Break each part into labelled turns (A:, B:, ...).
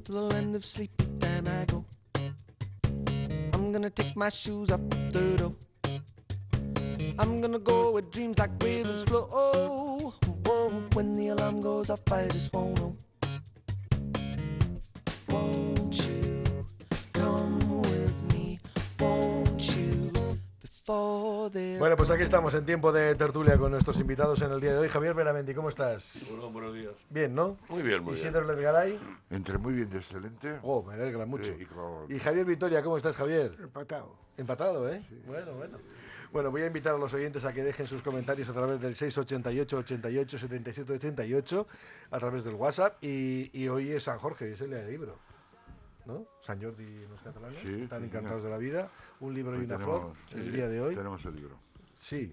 A: till the land of sleepy time I go. I'm gonna take my shoes up the door. I'm gonna go where dreams like rivers flow. Whoa, when the alarm goes off, I just won't know. Won't you come with me? Won't you before the...
B: Bueno, pues aquí estamos en tiempo de tertulia con nuestros invitados en el día de hoy. Javier Benaventi, ¿cómo estás?
C: Bueno, buenos días.
B: Bien, ¿no?
C: Muy bien, muy
B: ¿Y
C: bien.
B: Isidro Ledgaray?
D: Entre muy bien y excelente.
B: Oh, me alegra mucho.
D: Sí,
B: Y Javier Vitoria, ¿cómo estás, Javier?
E: Empatado.
B: Empatado, ¿eh? Sí. Bueno. Bueno, voy a invitar a los oyentes a que dejen sus comentarios a través del 688 88 77 88 a través del WhatsApp. Y hoy es San Jorge, es el día del libro, ¿no? San Jordi en los catalanes,
D: Sí,
B: están
D: sí,
B: encantados
D: señor.
B: de la vida. Un libro y
D: Hoy
B: una
D: tenemos-
B: flor,
D: sí,
B: el día de hoy.
D: Tenemos el libro.
B: Sí,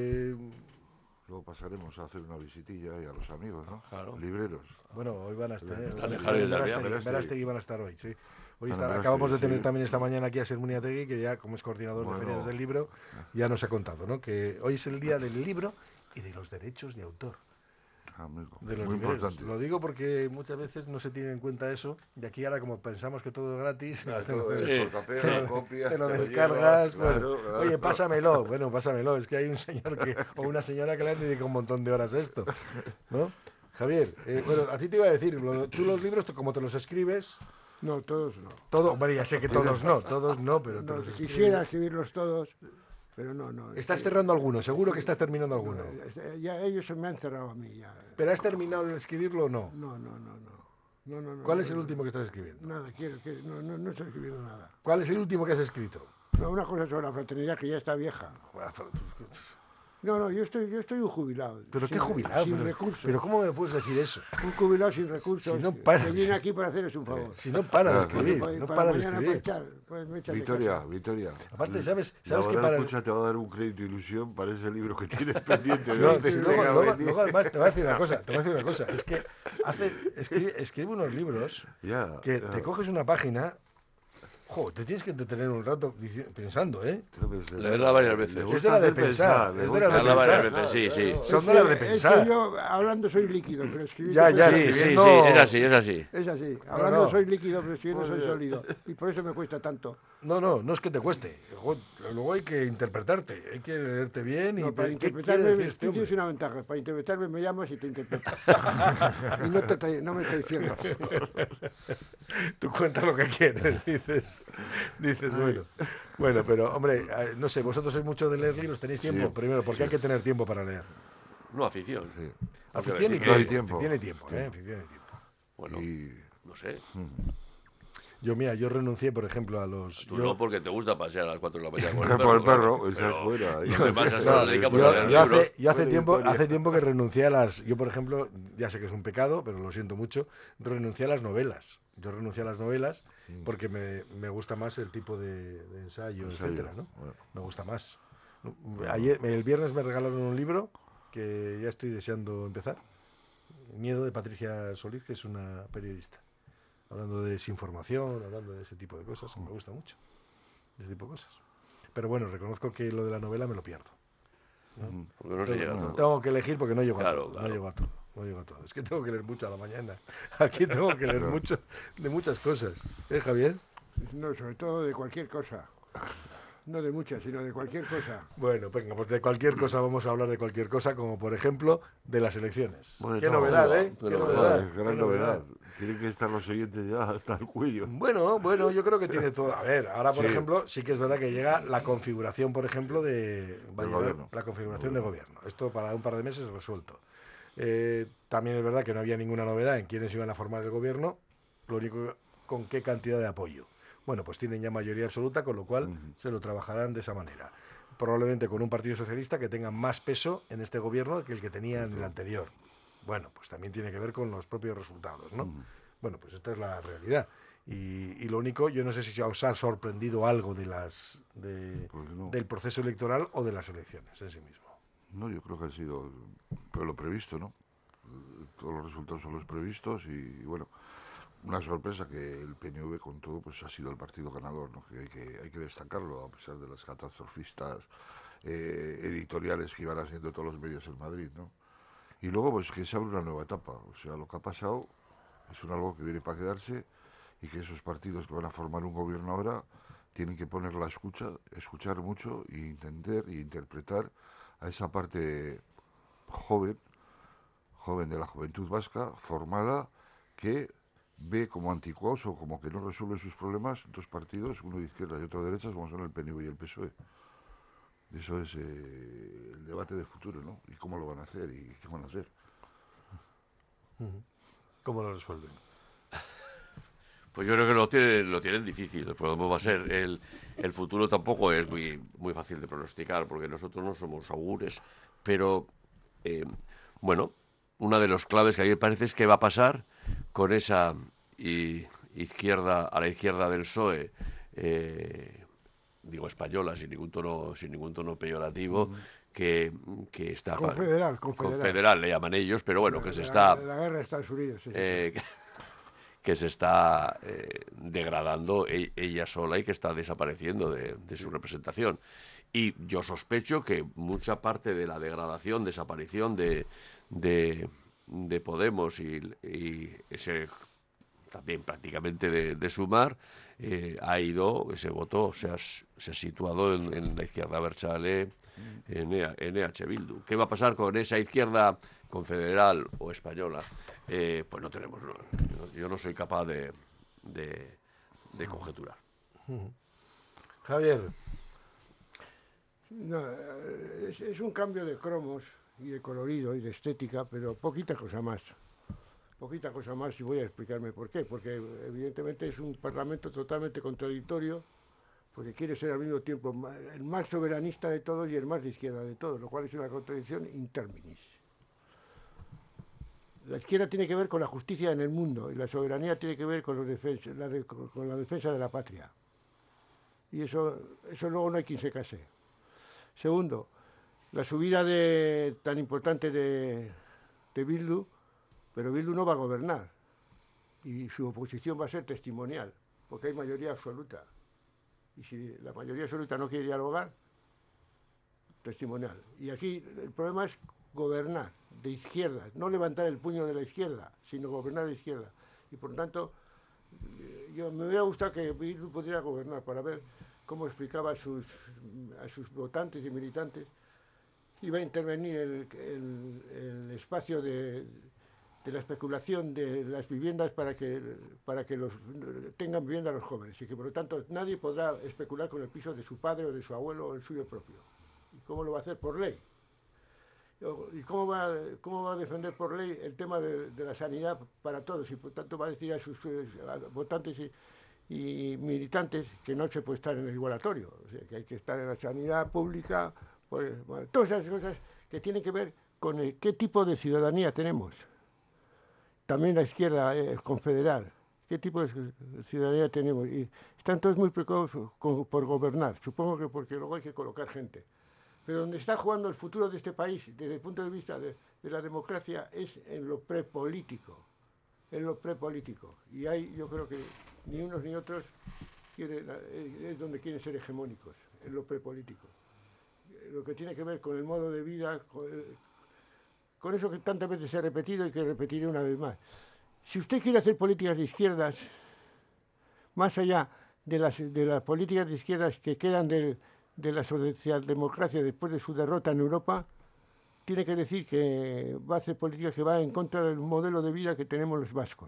D: Luego pasaremos a hacer una visitilla y a los amigos, ¿no?
C: Claro.
D: Libreros.
B: bueno, hoy van a estar.
D: Están
C: en Javier de
B: Verástegui,
D: Verástegui.
B: Verástegui van a estar hoy, sí. Hoy
D: Están en
B: acabamos de
D: Verástegui,
B: tener
D: sí.
B: también esta mañana aquí a Ser Muniategui, que ya como es coordinador
D: Bueno.
B: de ferias del libro, ya nos ha contado, ¿no? Que hoy es el día del libro y de los derechos de autor.
D: Amigo.
B: De los
D: Muy
B: libreros.
D: importante.
B: Lo digo porque muchas veces no se tiene en cuenta eso, y aquí ahora como pensamos que todo es gratis,
D: Todo es
C: Sí.
D: cortapega, copia,
B: te lo
D: te
B: descargas,
D: llevas,
B: bueno,
D: claro.
B: oye, pásamelo, es que hay un señor o una señora que le han dedicado un montón de horas a esto, ¿no? Javier, bueno, a ti te iba a decir, tú los libros, como te los escribes,
E: No, todos no.
B: hombre, ya sé que todos no, pero te
E: No,
B: los escribes.
E: quisiera escribirlos todos, pero no.
B: Estás cerrando alguno, seguro que estás terminando alguno.
E: Ya ellos se me han cerrado a mí. Ya.
B: ¿Pero has terminado de escribirlo o no?
E: No.
B: ¿Cuál es el último que estás escribiendo?
E: Nada, no estoy escribiendo nada.
B: ¿Cuál es el último que has escrito?
E: No, una cosa sobre la fraternidad que ya está vieja. No, yo estoy un jubilado.
B: ¿Pero qué
E: sin-
B: jubilado?
E: Sin
B: pero,
E: recursos.
B: ¿Pero cómo me puedes decir eso?
E: Un jubilado sin recursos.
B: Si no paras.
E: Que viene aquí para hacerles un favor.
B: Si no para de
D: Claro,
B: escribir,
E: Para-
B: no
E: para
B: para de
E: mañana
B: escribir.
E: para echar, pues me echas de
D: Victoria,
E: casa.
D: Victoria.
B: Aparte, ¿sabes
D: La
B: que
D: Hora
B: para...
D: Escucha te va a dar un crédito de ilusión para ese libro que tienes pendiente.
B: No,
D: de
B: si
D: venga,
B: luego además te voy a decir una cosa, es que escribe unos libros
D: Ya,
B: que
D: ya.
B: te coges una página, te tienes que entretener un rato pensando, ¿eh?
C: Leerla varias veces.
D: Le
B: Es
D: gusta
B: de la de
D: hacer
B: pensar,
D: le
B: es de la
D: gusta
B: de
C: Leerla
D: pensar,
C: varias veces, sí, sí.
D: claro.
B: Son de las de
E: Es
B: pensar.
E: que yo hablando soy líquido, pero escribiendo
B: Ya,
E: soy
B: ya,
C: Sí,
E: sólido.
C: sí,
B: escribiendo-
C: sí, es así.
E: Es así.
B: No,
E: Hablando
B: no.
E: soy líquido, pero escribiendo soy
D: Joder.
E: sólido. Y por eso me cuesta tanto.
B: No es que te cueste. Luego hay que interpretarte, hay que leerte bien y
E: No, para
B: ver qué quiere
E: interpretarme,
B: decir este
E: tú tienes
B: hombre.
E: una ventaja. Para interpretarme me llamas y te interpreto. Y no me traicionas.
B: Tú cuentas lo que quieres, dices bueno. Bueno, pero hombre, no sé, vosotros sois mucho de leer libros, ¿tenéis tiempo?
D: Sí,
B: Primero, porque hay que tener tiempo para leer.
C: No, afición.
D: Sí.
B: Afición y
D: No hay
B: tiempo.
D: tiempo.
B: Afición y tiempo, afición y tiempo.
C: Bueno,
D: Y
C: no sé.
B: Yo renuncié, por ejemplo, a los...
C: Tú
B: yo-
C: no, porque te gusta pasear a las 4 de la mañana con
D: por el perro,
C: claro,
D: esa
C: pero
D: es fuera.
C: Los demás
B: No,
C: solo dedicamos
B: yo-
C: a leer
B: yo
C: libros.
B: hace tiempo que renuncié a las... Yo, por ejemplo, ya sé que es un pecado, pero lo siento mucho, renuncié a las novelas. Yo renuncié a las novelas porque me gusta más el tipo de ensayo,
D: Ensayo,
B: etcétera, ¿no?
D: bueno.
B: Me gusta más. El viernes me regalaron un libro que ya estoy deseando empezar. Miedo, de Patricia Solís, que es una periodista. Hablando de desinformación, hablando de ese tipo de cosas, que me gusta mucho. Ese tipo de cosas. Pero bueno, reconozco que lo de la novela me lo pierdo.
C: Porque no se llega a todo.
B: Tengo que elegir porque no llego
C: Claro,
B: a todo.
C: claro.
B: No llego a todo. No llego a todo. Es que tengo que leer mucho a la mañana. Aquí tengo que leer mucho de muchas cosas. Javier?
E: No, sobre todo de cualquier cosa. No de muchas, sino de cualquier cosa.
B: Bueno, venga, pues de cualquier cosa vamos a hablar de cualquier cosa, como por ejemplo de las elecciones.
C: Bueno,
B: Qué
C: no,
B: novedad, ¿eh?
C: qué
B: Qué
C: novedad.
B: novedad.
D: Gran
B: qué
D: novedad. Tienen que estar los siguientes ya hasta el cuello.
B: Bueno, yo creo que tiene todo. A ver, ahora por
D: Sí.
B: ejemplo, sí que es verdad que llega la configuración, por ejemplo, va a
D: Del
B: llegar
D: gobierno.
B: la configuración de gobierno. Esto para un par de meses resuelto. También es verdad que no había ninguna novedad en quiénes iban a formar el gobierno, lo único con qué cantidad de apoyo. Bueno, pues tienen ya mayoría absoluta, con lo cual se lo trabajarán de esa manera. Probablemente con un partido socialista que tenga más peso en este gobierno que el que tenía en el anterior. Bueno, pues también tiene que ver con los propios resultados, ¿no? Bueno, pues esta es la realidad. Y lo único, yo no sé si os ha sorprendido algo de
D: Pues no.
B: del proceso electoral o de las elecciones en sí mismo.
D: No, yo creo que ha sido pues, lo previsto, ¿no? Todos los resultados son los previstos y bueno, una sorpresa que el PNV con todo pues ha sido el partido ganador, ¿no? Que hay que destacarlo a pesar de las catastrofistas editoriales que iban haciendo todos los medios en Madrid, ¿no? Y luego pues que se abre una nueva etapa, o sea, lo que ha pasado es algo que viene para quedarse y que esos partidos que van a formar un gobierno ahora tienen que poner la escucha, escuchar mucho e entender e interpretar a esa parte joven de la juventud vasca, formada, que ve como anticuados o como que no resuelven sus problemas dos partidos, uno de izquierda y otro de derecha, como son el PNV y el PSOE. Eso es el debate de futuro, ¿no? Y cómo lo van a hacer y qué van a hacer.
B: ¿Cómo lo resuelven?
C: Pues yo creo que lo tienen difícil. El problema va a ser el futuro tampoco es muy fácil de pronosticar, porque nosotros no somos augures. Pero, bueno, una de las claves que a mí me parece es qué va a pasar con esa izquierda, a la izquierda del PSOE, digo española, sin ningún tono peyorativo, que está...
E: Confederal
C: le llaman ellos, pero bueno, que se
E: la,
C: está...
E: La guerra de Estados Unidos, sí.
C: Que se está degradando ella sola y que está desapareciendo de su representación. Y yo sospecho que mucha parte de la degradación, desaparición de Podemos y ese también prácticamente de Sumar, ha ido, ese voto se ha situado en la izquierda abertzale, en EH Bildu. ¿Qué va a pasar con esa izquierda confederal o española? Pues no tenemos, yo no soy capaz de conjeturar.
B: Javier.
E: No, es un cambio de cromos y de colorido y de estética, pero poquita cosa más. Poquita cosa más, y voy a explicarme por qué. Porque evidentemente es un parlamento totalmente contradictorio, porque quiere ser al mismo tiempo el más soberanista de todos y el más de izquierda de todos, lo cual es una contradicción in terminis. La izquierda tiene que ver con la justicia en el mundo y la soberanía tiene que ver con con la defensa de la patria. Y eso luego no hay quien se case. Segundo, la subida tan importante de Bildu, pero Bildu no va a gobernar y su oposición va a ser testimonial, porque hay mayoría absoluta. Y si la mayoría absoluta no quiere dialogar, testimonial. Y aquí el problema es gobernar de izquierda, no levantar el puño de la izquierda, sino gobernar de izquierda. Y por lo tanto, me hubiera gustado que Bildu pudiera gobernar para ver cómo explicaba a sus votantes y militantes. Iba a intervenir el espacio de la especulación de las viviendas para que tengan vivienda los jóvenes y que por lo tanto nadie podrá especular con el piso de su padre o de su abuelo o el suyo propio. ¿Y cómo lo va a hacer? Por ley. ¿Y cómo va a defender por ley el tema de la sanidad para todos? Y por tanto va a decir a sus votantes y militantes que no se puede estar en el igualatorio, o sea, que hay que estar en la sanidad pública, bueno, todas esas cosas que tienen que ver con qué tipo de ciudadanía tenemos. También la izquierda confederal, qué tipo de ciudadanía tenemos. Y están todos muy preocupados por gobernar, supongo que porque luego hay que colocar gente. Pero donde está jugando el futuro de este país, desde el punto de vista de la democracia, es en lo prepolítico. En lo prepolítico. Y ahí yo creo que ni unos ni otros es donde quieren ser hegemónicos, en lo prepolítico. Lo que tiene que ver con el modo de vida, con eso que tantas veces se ha repetido y que repetiré una vez más. Si usted quiere hacer políticas de izquierdas, más allá de las políticas de izquierdas que quedan de la socialdemocracia después de su derrota en Europa, tiene que decir que va a hacer políticas que van en contra del modelo de vida que tenemos los vascos.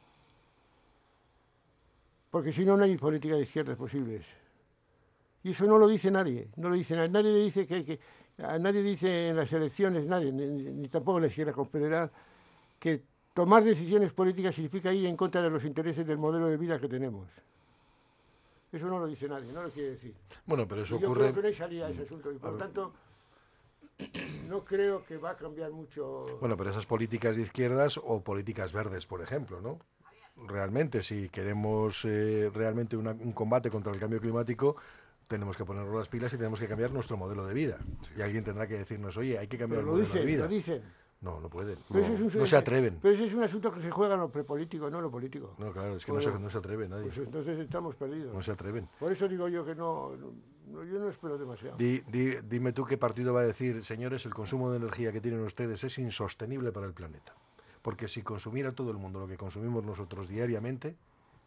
E: Porque si no, no hay políticas de izquierdas posibles. Y eso no lo dice nadie, no lo dice nadie. Nadie le dice nadie dice en las elecciones, nadie, ni tampoco la izquierda confederal, que tomar decisiones políticas significa ir en contra de los intereses del modelo de vida que tenemos. Eso no lo dice nadie, no lo quiere decir.
B: Bueno, pero eso
E: yo
B: ocurre...
E: creo que no hay salida a ese asunto y por lo tanto no creo que va a cambiar mucho.
B: Bueno, pero esas políticas de izquierdas o políticas verdes, por ejemplo, ¿no? Realmente, si queremos realmente un combate contra el cambio climático, tenemos que ponernos las pilas y tenemos que cambiar nuestro modelo de vida. Y alguien tendrá que decirnos, oye, hay que cambiar el modelo de vida.
E: Lo dicen.
B: No, no pueden.
E: No
B: se atreven.
E: Pero ese es un asunto que se juega en lo prepolítico, no en lo político.
B: No, claro, es que
E: bueno,
B: no se atreve nadie.
E: Pues entonces estamos perdidos.
B: No se atreven.
E: Por eso digo yo que yo no espero demasiado.
B: Dime tú qué partido va a decir, señores, el consumo de energía que tienen ustedes es insostenible para el planeta. Porque si consumiera todo el mundo lo que consumimos nosotros diariamente,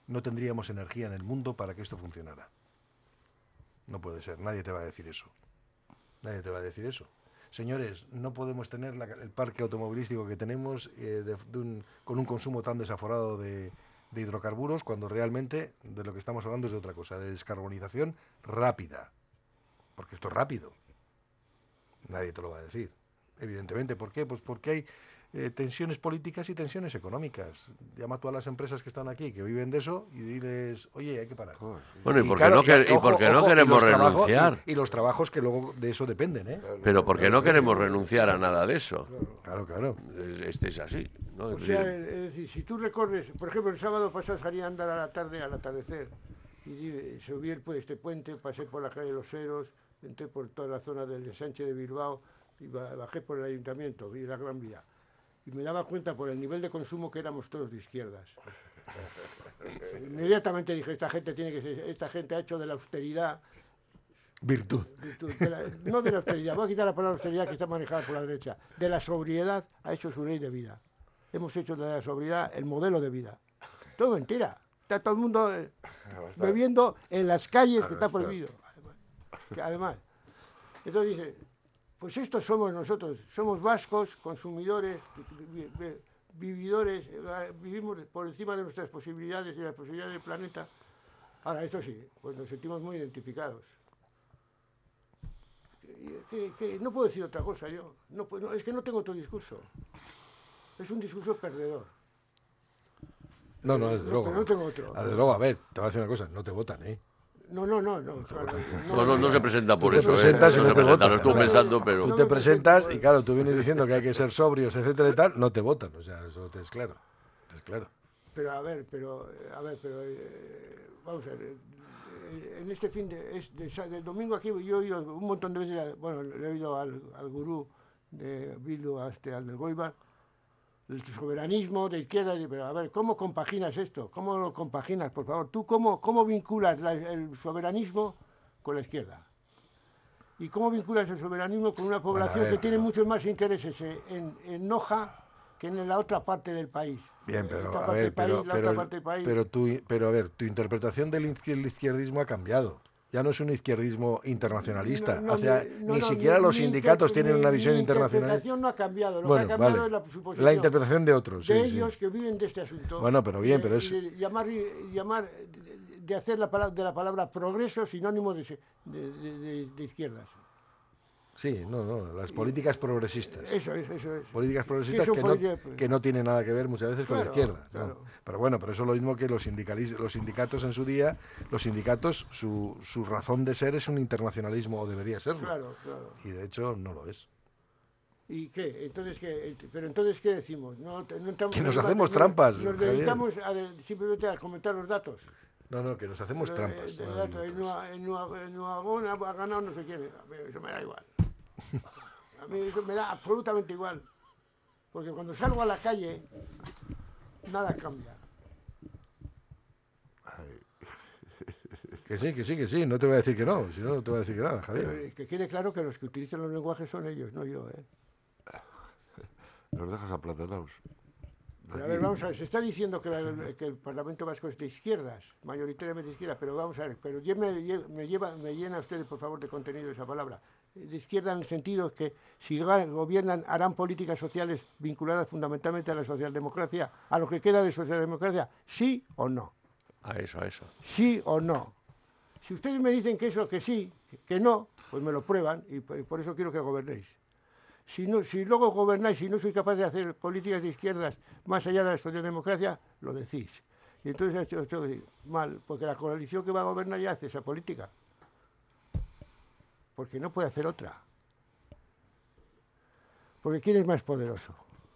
B: no tendríamos energía en el mundo para que esto funcionara. No puede ser, nadie te va a decir eso. Nadie te va a decir eso. Señores, no podemos tener el parque automovilístico que tenemos con un consumo tan desaforado de hidrocarburos, cuando realmente de lo que estamos hablando es de otra cosa, de descarbonización rápida. Porque esto es rápido. Nadie te lo va a decir. Evidentemente, ¿por qué? Pues porque hay tensiones políticas y tensiones económicas. Llama tú a las empresas que están aquí, que viven de eso, y diles, oye, hay que parar.
C: Bueno, ¿y por qué
B: claro,
C: no, por qué no queremos renunciar?
B: Y los trabajos que luego de eso dependen, ¿eh?
C: Pero ¿por qué no queremos renunciar a nada de eso?
B: Claro.
C: Este es así, ¿no?
E: O
C: Es
E: sea,
C: decir,
E: es decir, si tú recorres, por ejemplo, el sábado pasado salí a andar a la tarde, al atardecer, y subí este puente, pasé por la calle de Los Heros, entré por toda la zona del ensanche de Bilbao, y bajé por el ayuntamiento, vi la Gran Vía. Y me daba cuenta por el nivel de consumo que éramos todos de izquierdas. Inmediatamente dije, esta gente ha hecho de la austeridad...
B: Virtud.
E: No de la austeridad, voy a quitar la palabra austeridad que está manejada por la derecha. De la sobriedad ha hecho su ley de vida. Hemos hecho de la sobriedad el modelo de vida. Todo mentira. Está todo el mundo bebiendo en las calles, que está prohibido. Además. Entonces dice, pues estos somos nosotros, somos vascos, consumidores, vividores, vivimos por encima de nuestras posibilidades y las posibilidades del planeta. Ahora, esto sí, pues nos sentimos muy identificados. Que no puedo decir otra cosa yo, es que no tengo otro discurso. Es un discurso perdedor.
B: No, desde luego.
E: Pero no tengo otro.
B: Desde luego, a ver, te voy a decir una cosa, no te votan, ¿eh?
E: No,
C: no, no se presenta por eso.
B: presentas y
C: No
B: no
C: se
B: te
C: presenta,
B: votan.
C: lo estuvo pensando, pero...
B: Tú te presentas y claro, tú vienes diciendo que hay que ser sobrios, etcétera y tal, no te votan, o sea, eso es claro.
E: Pero vamos a ver, en este fin del domingo aquí yo he oído un montón de veces, bueno, le he oído al gurú de Bildu, al del Goibar, el soberanismo de izquierda, pero a ver, ¿cómo compaginas esto? ¿Cómo lo compaginas, por favor? ¿Tú cómo vinculas el soberanismo con la izquierda? ¿Y cómo vinculas el soberanismo con una población que tiene muchos más intereses en Noja que en la otra parte del país?
B: Bien, pero a ver, tu interpretación del izquierdismo ha cambiado. Ya no es un izquierdismo internacionalista. Ni siquiera los sindicatos tienen una visión internacional.
E: La interpretación no ha cambiado. Lo que ha cambiado es la suposición.
B: La interpretación de otros.
E: De ellos que viven de este asunto.
B: Bueno, pero bien, pero es...
E: De hacer de la palabra progreso sinónimo de izquierdas.
B: Sí, las políticas progresistas.
E: Eso es.
B: Políticas progresistas que no tienen nada que ver muchas veces con la izquierda.
E: Claro.
B: ¿No? Pero bueno, pero eso es lo mismo que los sindicatos en su día. Los sindicatos, su razón de ser es un internacionalismo, o debería serlo.
E: Claro.
B: Y de hecho no lo es.
E: ¿Y qué? Entonces, ¿qué decimos?
B: Que nos hacemos trampas.
E: Nos dedicamos simplemente a comentar los datos.
B: No, que nos hacemos trampas.
E: En Nuagón ha ganado no sé quién. A mí eso me da igual. A mí eso me da absolutamente igual. Porque cuando salgo a la calle, nada cambia.
B: Que sí. No te voy a decir que no. Si no, no te voy a decir que nada, Javier.
E: Pero que quede claro que los que utilizan los lenguajes son ellos, no yo, ¿eh?
D: Los dejas aplatanados.
E: Pero a ver, vamos a ver, se está diciendo que el Parlamento Vasco es de izquierdas, mayoritariamente de izquierdas, pero vamos a ver, pero me llena ustedes, por favor, de contenido esa palabra. De izquierda en el sentido que si gobiernan harán políticas sociales vinculadas fundamentalmente a la socialdemocracia, a lo que queda de socialdemocracia, ¿sí o no?
C: A eso.
E: ¿Sí o no? Si ustedes me dicen que eso, que sí, que no, pues me lo prueban y por eso quiero que gobernéis. Si luego gobernáis y no sois capaces de hacer políticas de izquierdas más allá de la socialdemocracia, lo decís. Y entonces esto mal, porque la coalición que va a gobernar ya hace esa política. Porque no puede hacer otra. Porque ¿quién es más poderoso?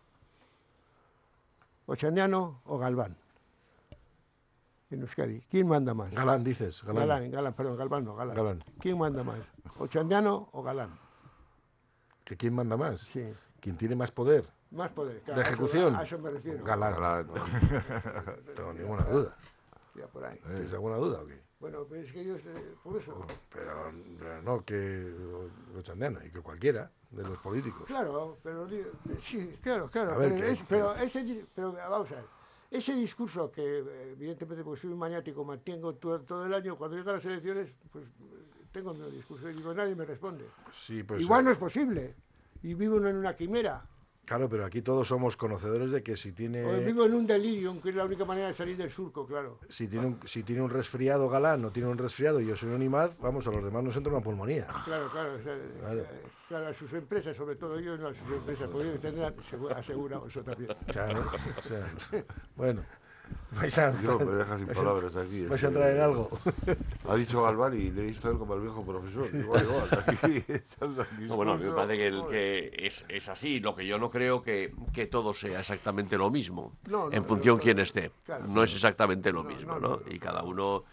E: ¿Ochandiano o Galván? En Euskadi. ¿Quién manda más?
B: Galán, dices.
E: Galván, no, Galán. ¿Quién manda más? ¿Ochandiano o Galán?
B: ¿Que quién manda más?
E: Sí.
B: ¿Quién tiene más poder?
E: Más poder, claro.
B: ¿De ejecución?
E: A eso me refiero.
B: Galán. No tengo ninguna duda.
E: Ya por ahí.
B: ¿Tienes alguna duda o qué?
E: Bueno, pues es que ellos, por eso.
B: Pero no que Ochandiano y que cualquiera de los políticos.
E: Claro, pero sí, claro.
B: A ver,
E: Pero vamos a ver. ese discurso que, evidentemente, porque soy un maniático, mantengo todo el año, cuando llegan las elecciones, pues tengo el mismo discurso y digo, nadie me responde.
B: Sí, pues,
E: Igual no es posible, y vivo en una quimera.
B: Claro, pero aquí todos somos conocedores de que si
E: O
B: tiene,
E: vivo en un delirium, que es la única manera de salir del surco, claro.
B: si tiene un resfriado Galán o tiene un resfriado y yo soy un IMAD, vamos, a los demás nos entra una pulmonía.
E: Claro, claro. O sea,
B: Claro.
E: claro, a sus empresas, sobre todo yo, no a sus empresas, porque ellos tendrán asegurado eso también.
B: Claro, o sea, bueno, vais a,
D: Yo me deja sin palabras aquí.
B: vais a entrar en algo.
D: Ha dicho Galván y le he visto a él como al viejo profesor. Igual, aquí echando el
C: No, bueno, a mí me
D: discurso.
C: parece
D: Joder.
C: que es así. Lo que yo no creo que todo sea exactamente lo mismo,
E: No, no,
C: en función
E: no,
C: quién esté.
E: claro.
C: No es exactamente lo
E: No,
C: mismo,
E: no,
C: ¿no?
E: no, no,
C: Y cada uno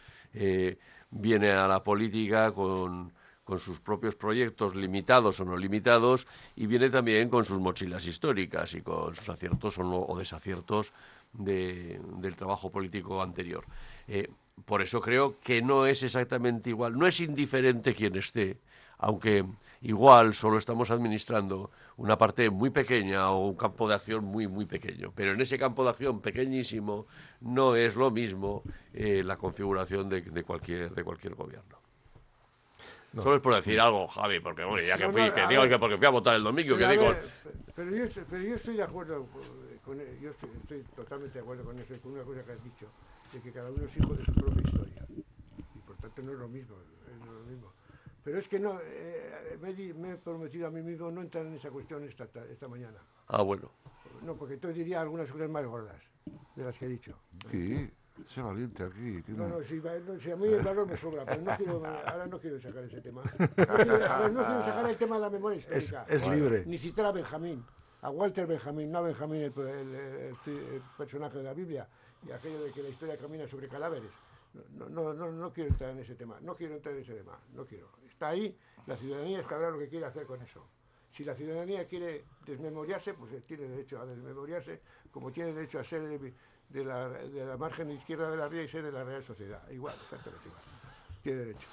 C: viene a la política con sus propios proyectos limitados o no limitados y viene también con sus mochilas históricas y con sus aciertos o desaciertos del trabajo político anterior. Por eso creo que no es exactamente igual, no es indiferente quien esté, aunque igual solo estamos administrando una parte muy pequeña o un campo de acción muy, muy pequeño. Pero en ese campo de acción pequeñísimo no es lo mismo la configuración de cualquier gobierno.
B: No.
C: Solo es por decir algo, Javi, porque bueno, ya que
E: No,
C: fui,
E: no,
C: que
E: a
C: digo
E: ver.
C: que porque fui a votar el domingo, que
E: Pero, a
C: digo...
E: ver, pero yo estoy de acuerdo yo estoy totalmente de acuerdo con eso, con una cosa que has dicho, de que cada uno es hijo de su propia historia. Y por tanto no es lo mismo, Pero es que no, me he prometido a mí mismo no entrar en esa cuestión esta mañana.
C: Ah, bueno.
E: No, porque entonces diría algunas cosas más gordas de las que he dicho.
D: Sí, sé valiente aquí. Tiene...
E: No, si a mí el valor me sobra, pero ahora no quiero sacar ese tema. No quiero sacar el tema de la memoria histórica.
B: Es libre.
E: Ni citar a Benjamín, a Walter Benjamín, no a Benjamín, el personaje de la Biblia, y aquello de que la historia camina sobre cadáveres. No quiero entrar en ese tema, no quiero. Está ahí, la ciudadanía sabrá lo que quiere hacer con eso. Si la ciudadanía quiere desmemoriarse, pues tiene derecho a desmemoriarse, como tiene derecho a ser de la margen izquierda de la ría y ser de la Real Sociedad. Igual, exactamente igual. Tiene derecho.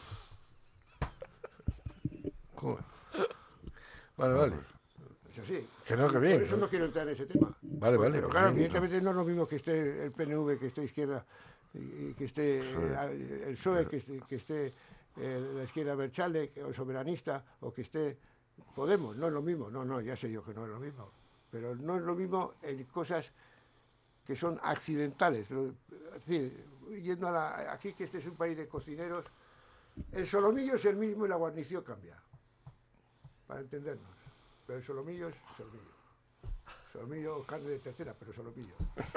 B: Joder. Vale.
E: Es así.
B: Que no, que bien.
E: Por eso no quiero entrar en ese tema.
B: Vale.
E: Pero claro,
B: bien.
E: evidentemente no es lo mismo que esté el PNV, que esté izquierda, y que esté el PSOE, que esté la izquierda Berchale, o soberanista, o que esté Podemos. No es lo mismo. No, ya sé yo que no es lo mismo. Pero no es lo mismo en cosas que son accidentales. Es decir, yendo aquí, que este es un país de cocineros, el solomillo es el mismo y la guarnición cambia, para entendernos. Pero el solomillo es solomillo. Solomillo, carne de tercera, pero solomillo.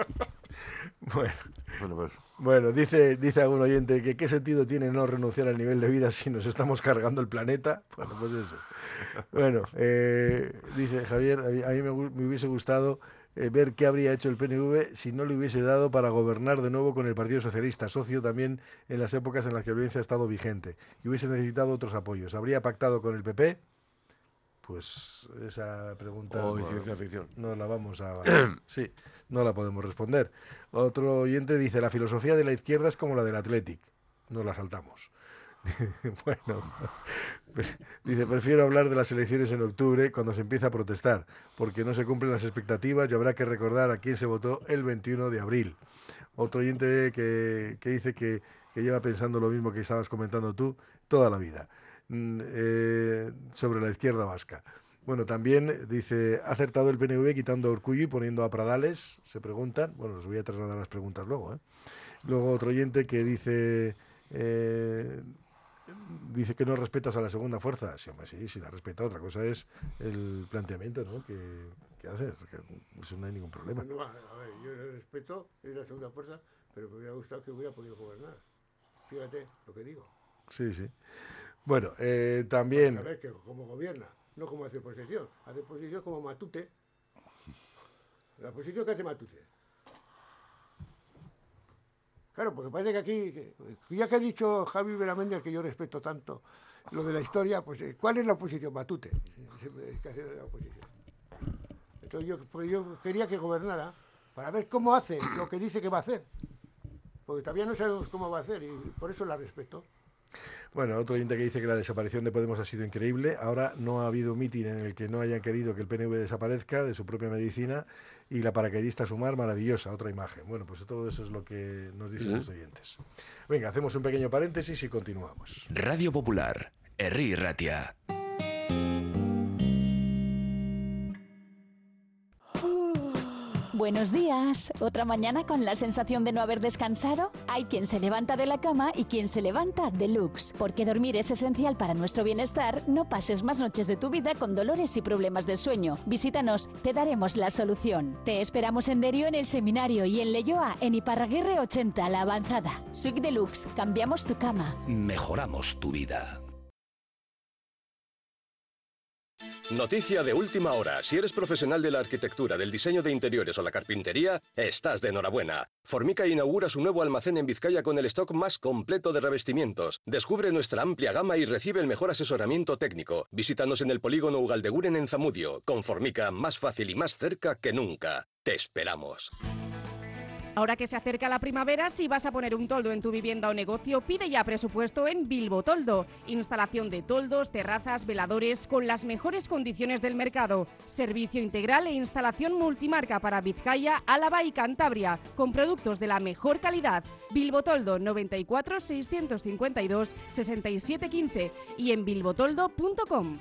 B: Bueno, dice algún oyente que qué sentido tiene no renunciar al nivel de vida si nos estamos cargando el planeta. Bueno, pues eso. Bueno, dice Javier, a mí me hubiese gustado ver qué habría hecho el PNV si no le hubiese dado para gobernar de nuevo con el Partido Socialista, socio también en las épocas en las que la violencia ha estado vigente, y hubiese necesitado otros apoyos. ¿Habría pactado con el PP? Pues esa pregunta
C: ciencia ficción.
B: no la vamos a... sí, no la podemos responder. Otro oyente dice, la filosofía de la izquierda es como la del Athletic. Nos la saltamos. Bueno, dice, prefiero hablar de las elecciones en octubre cuando se empieza a protestar, porque no se cumplen las expectativas y habrá que recordar a quién se votó el 21 de abril. Otro oyente que dice que lleva pensando lo mismo que estabas comentando tú toda la vida, sobre la izquierda vasca. Bueno, también dice, ha acertado el PNV quitando a Urkullu y poniendo a Pradales, se preguntan. Bueno, os voy a trasladar las preguntas luego. Luego otro oyente que dice... dice que no respetas a la segunda fuerza. Sí, hombre, sí la respeta. Otra cosa es el planteamiento, ¿no? que haces. Que eso no hay ningún problema.
E: No, a ver, yo le respeto, es la segunda fuerza, pero me hubiera gustado que hubiera podido gobernar. Fíjate lo que digo.
B: Sí. Bueno, también...
E: A ver, que como gobierna, no como hace oposición. Hace oposición como Matute. La oposición que hace Matute. Claro, porque parece que aquí, ya que ha dicho Javi Beramendi, que yo respeto tanto, lo de la historia, pues ¿cuál es la oposición? Matute, es que hace la oposición. Entonces yo quería que gobernara para ver cómo hace lo que dice que va a hacer. Porque todavía no sabemos cómo va a hacer y por eso la respeto.
B: Bueno, otro oyente que dice que la desaparición de Podemos ha sido increíble. Ahora no ha habido mitin en el que no hayan querido que el PNV desaparezca de su propia medicina, y la paracaidista Sumar, maravillosa, otra imagen. Bueno, pues todo eso es lo que nos dicen los oyentes. Venga, hacemos un pequeño paréntesis y continuamos.
F: Radio Popular, Herri Ratia.
G: Buenos días. ¿Otra mañana con la sensación de no haber descansado? Hay quien se levanta de la cama y quien se levanta deluxe. Porque dormir es esencial para nuestro bienestar. No pases más noches de tu vida con dolores y problemas de sueño. Visítanos, te daremos la solución. Te esperamos en Derio en el Seminario y en Leioa en Iparraguirre 80, La Avanzada. Suite Deluxe, cambiamos tu cama.
F: Mejoramos tu vida.
H: Noticia de última hora. Si eres profesional de la arquitectura, del diseño de interiores o la carpintería, estás de enhorabuena. Formica inaugura su nuevo almacén en Vizcaya con el stock más completo de revestimientos. Descubre nuestra amplia gama y recibe el mejor asesoramiento técnico. Visítanos en el polígono Ugaldeguren en Zamudio. Con Formica, más fácil y más cerca que nunca. Te esperamos.
I: Ahora que se acerca la primavera, si vas a poner un toldo en tu vivienda o negocio, pide ya presupuesto en Bilbo Toldo. Instalación de toldos, terrazas, veladores con las mejores condiciones del mercado. Servicio integral e instalación multimarca para Vizcaya, Álava y Cantabria, con productos de la mejor calidad. Bilbo Toldo 94 652 67 15 y en bilbotoldo.com.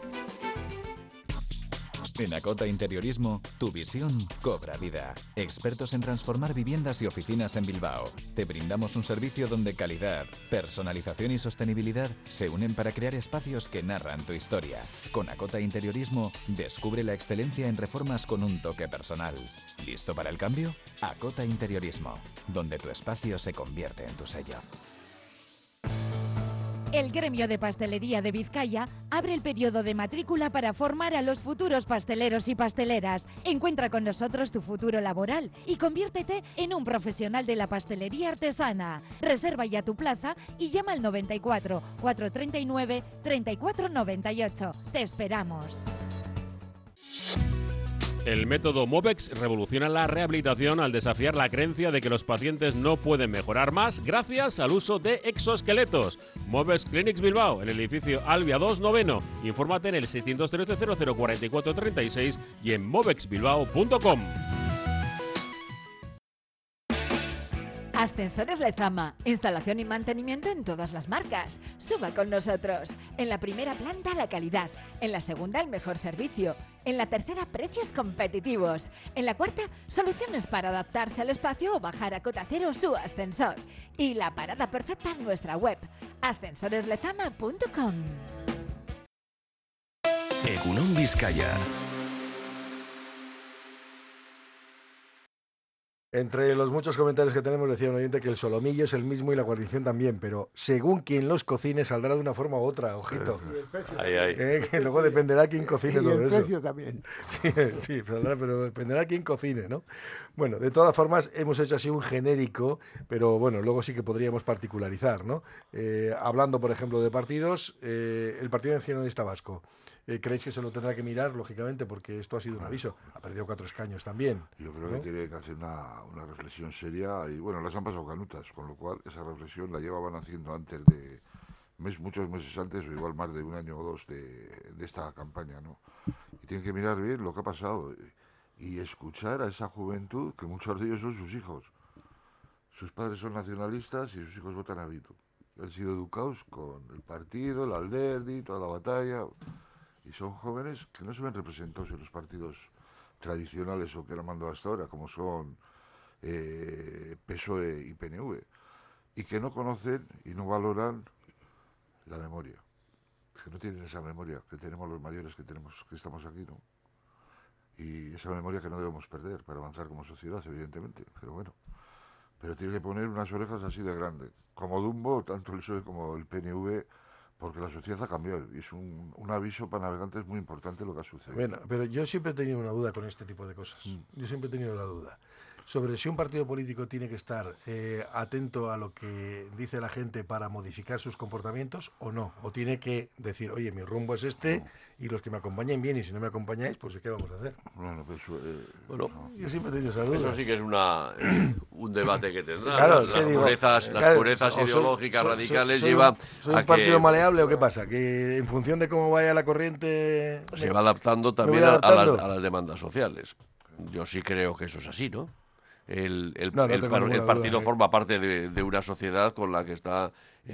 F: En Acota Interiorismo, tu visión cobra vida. Expertos en transformar viviendas y oficinas en Bilbao. Te brindamos un servicio donde calidad, personalización y sostenibilidad se unen para crear espacios que narran tu historia. Con Acota Interiorismo, descubre la excelencia en reformas con un toque personal. ¿Listo para el cambio? Acota Interiorismo, donde tu espacio se convierte en tu sello.
J: El Gremio de Pastelería de Vizcaya abre el periodo de matrícula para formar a los futuros pasteleros y pasteleras. Encuentra con nosotros tu futuro laboral y conviértete en un profesional de la pastelería artesana. Reserva ya tu plaza y llama al 94 439 34 98. Te esperamos.
K: El método Movex revoluciona la rehabilitación al desafiar la creencia de que los pacientes no pueden mejorar más gracias al uso de exoesqueletos. Movex Clinics Bilbao, en el edificio Albia 2 Noveno. Infórmate en el 613 0044 36 y en movexbilbao.com.
J: Ascensores Lezama, instalación y mantenimiento en todas las marcas. Suba con nosotros. En la primera planta la calidad, en la segunda el mejor servicio, en la tercera precios competitivos, en la cuarta soluciones para adaptarse al espacio o bajar a cota cero su ascensor. Y la parada perfecta en nuestra web, ascensoreslezama.com.
F: Egunon Vizcaya.
B: Entre los muchos comentarios que tenemos decía un oyente que el solomillo es el mismo y la guarnición también, pero según quien los cocine saldrá de una forma u otra, ojito.
E: Y el precio
B: Que luego dependerá quién cocine
E: y
B: todo
E: el
B: eso.
E: precio también.
B: Sí, saldrá, pero dependerá quién cocine, ¿no? Bueno, de todas formas hemos hecho así un genérico, pero bueno, luego sí que podríamos particularizar, ¿no? Hablando, por ejemplo, de partidos, el Partido Nacionalista Vasco. ¿Creéis que se lo tendrá que mirar, lógicamente, porque esto ha sido un aviso? Ha perdido 4 escaños también.
D: Yo creo
B: ¿no?
D: que tiene que hacer una reflexión seria y bueno, las han pasado canutas, con lo cual esa reflexión la llevaban haciendo antes de muchos meses antes o igual más de un año o dos de esta campaña, ¿no? Y tienen que mirar bien lo que ha pasado y escuchar a esa juventud, que muchos de ellos son sus hijos. Sus padres son nacionalistas y sus hijos votan a Bildu. Han sido educados con el partido, el Alderdi, toda la batalla. Y son jóvenes que no se ven representados en los partidos tradicionales o que la mando hasta ahora, como son PSOE y PNV, y que no conocen y no valoran la memoria, que no tienen esa memoria que tenemos los mayores que estamos aquí, ¿no? Y esa memoria que no debemos perder para avanzar como sociedad, evidentemente, pero bueno, pero tiene que poner unas orejas así de grandes, como Dumbo, tanto el PSOE como el PNV, porque la sociedad ha cambiado y es un aviso para navegantes muy importante lo que ha sucedido.
B: Bueno, pero yo siempre he tenido una duda con este tipo de cosas. Yo siempre he tenido la duda. sobre si un partido político tiene que estar atento a lo que dice la gente para modificar sus comportamientos o no, o tiene que decir, oye, mi rumbo es este y los que me acompañen bien y si no me acompañáis, pues ¿qué vamos a hacer?
D: Bueno, pues,
C: Bueno,
B: yo siempre he tenido esas dudas.
C: eso sí que es un debate que tendrá.
B: Claro,
C: las,
B: es que digo,
C: las
B: claro,
C: purezas ideológicas radicales
B: soy
C: llevan
B: ¿soy
C: a
B: un partido
C: que
B: maleable o qué pasa? ¿Que en función de cómo vaya la corriente
C: se va adaptando
B: me
C: también
B: voy
C: a
B: adaptando?
C: las demandas sociales. Yo sí creo que eso es así, ¿no? El
B: No tengo ninguna
C: partido
B: duda,
C: forma parte de una sociedad con la que está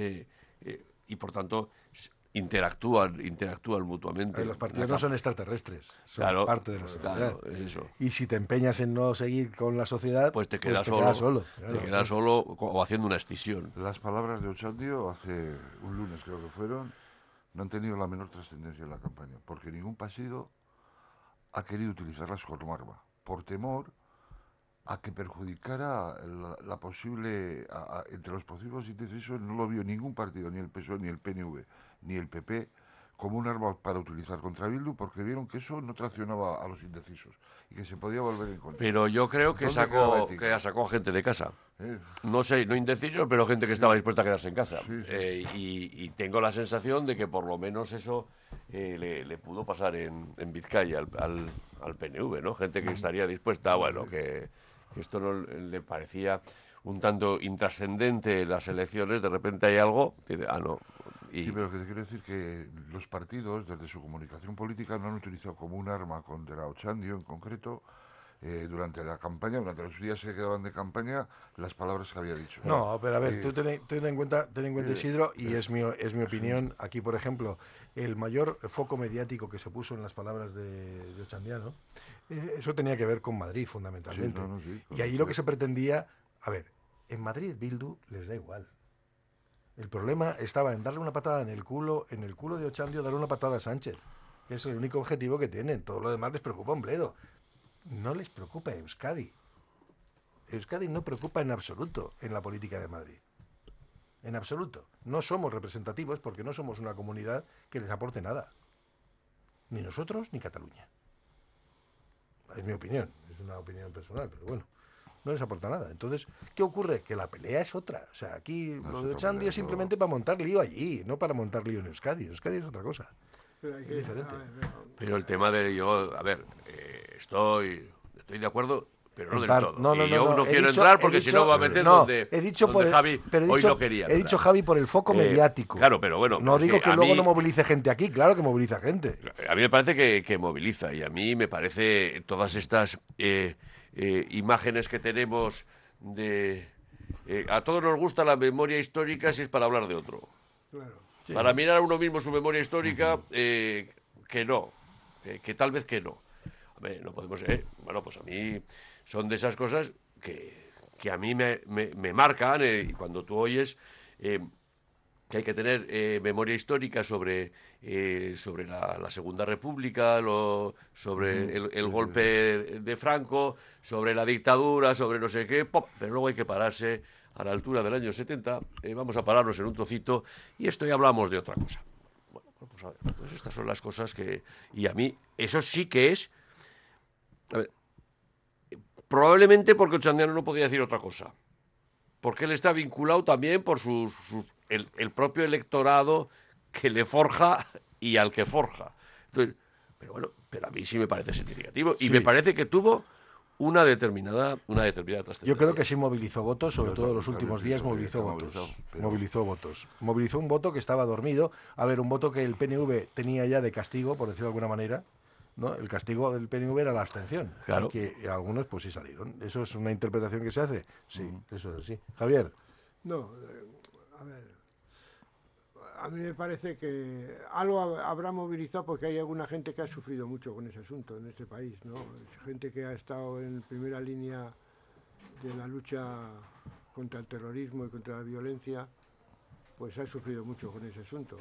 C: y por tanto interactúan mutuamente.
B: Los partidos no son extraterrestres, son
C: Claro,
B: parte de la sociedad.
C: claro, eso.
B: Y si te empeñas en no seguir con la sociedad,
C: Pues te quedas
B: solo.
C: solo.
B: Claro,
C: Te quedas solo o haciendo una escisión.
D: Las palabras de Ochandio hace un lunes, creo que fueron, no han tenido la menor trascendencia en la campaña, porque ningún partido ha querido utilizarlas como arma, por temor a que perjudicara la posible, entre los posibles indecisos, no lo vio ningún partido, ni el PSOE, ni el PNV, ni el PP, como un arma para utilizar contra Bildu, porque vieron que eso no traccionaba a los indecisos y que se podía volver en contra.
C: Pero yo creo que sacó gente de casa. No sé, no indecisos, pero gente que estaba dispuesta a quedarse en casa.
D: Sí.
C: Y tengo la sensación de que por lo menos eso le pudo pasar en Vizcaya al PNV, ¿no? Gente que estaría dispuesta, bueno, que esto no le parecía un tanto intrascendente las elecciones, de repente hay algo que no.
D: Sí, pero que te quiero decir que los partidos, desde su comunicación política, no han utilizado como un arma contra Ochandio en concreto, durante la campaña, durante los días que quedaban de campaña, las palabras que había dicho.
B: No, pero a ver, tú ten en cuenta, Isidro, y es mi opinión, aquí, por ejemplo, el mayor foco mediático que se puso en las palabras de Ochandiano, eso tenía que ver con Madrid, fundamentalmente. Y ahí lo que se pretendía, a ver, en Madrid Bildu les da igual. El problema estaba en darle una patada en el culo de Ochandio, darle una patada a Sánchez, que es el único objetivo que tienen. Todo lo demás les preocupa un bledo. No les preocupa Euskadi. Euskadi no preocupa en absoluto en la política de Madrid. En absoluto. No somos representativos porque no somos una comunidad que les aporte nada. Ni nosotros ni Cataluña. Es mi opinión. Es una opinión personal, pero bueno. No les aporta nada. Entonces, ¿qué ocurre? Que la pelea es otra. O sea, aquí lo de Ochandio es simplemente para montar lío allí, no para montar lío en Euskadi. Euskadi es otra cosa. Es diferente.
C: Pero el tema de estoy de acuerdo, pero no del todo. No quiero entrar porque si no va a meter donde Javi hoy no quería.
B: He dicho, Javi, por el foco mediático.
C: Claro, pero bueno.
B: No digo que luego no movilice gente aquí, claro que moviliza gente.
C: A mí me parece que moviliza y a mí me parece todas estas imágenes que tenemos de... a todos nos gusta la memoria histórica si es para hablar de otro.
E: Claro.
B: Sí.
C: Para mirar a uno mismo su memoria histórica, que no, que tal vez que no. A ver, no podemos... bueno, pues a mí son de esas cosas que a mí me marcan y cuando tú oyes que hay que tener memoria histórica sobre la Segunda República, sobre el golpe de Franco, sobre la dictadura, sobre no sé qué, pero luego hay que pararse a la altura del año 70, vamos a pararnos en un trocito y hablamos de otra cosa. Bueno, pues a ver, pues estas son las cosas que... Y a mí, eso sí que es... A ver, probablemente porque Ochandiano no podía decir otra cosa. Porque él está vinculado también por el propio electorado que le forja y al que forja. Entonces, pero bueno, pero a mí sí me parece significativo y me parece que tuvo una determinada trascendencia.
B: Yo creo que sí movilizó votos, sobre todo en los últimos días movilizó votos. Movilizó un voto que estaba dormido. A ver, un voto que el PNV tenía ya de castigo, por decirlo de alguna manera, ¿no? El castigo del PNV era la abstención.
C: Claro.
B: Que algunos pues sí salieron. ¿Eso es una interpretación que se hace? Sí, eso es así. Javier.
E: No, a ver, a mí me parece que algo habrá movilizado porque hay alguna gente que ha sufrido mucho con ese asunto en este país, ¿no? Gente que ha estado en primera línea de la lucha contra el terrorismo y contra la violencia, pues ha sufrido mucho con ese asunto,